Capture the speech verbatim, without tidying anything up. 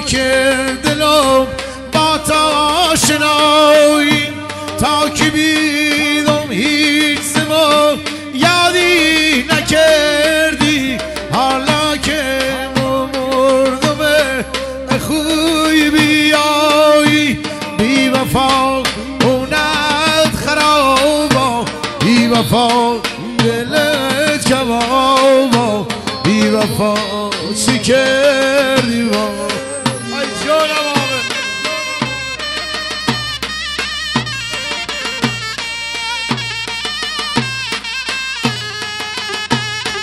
کرد دلم با تا شنایی تا که بیدم هیچ زمان یادی نکردی حالا که مردم خوی بیایی بی وفا اونت خرابا بی وفا دلت کبابا بی وفا چی کرد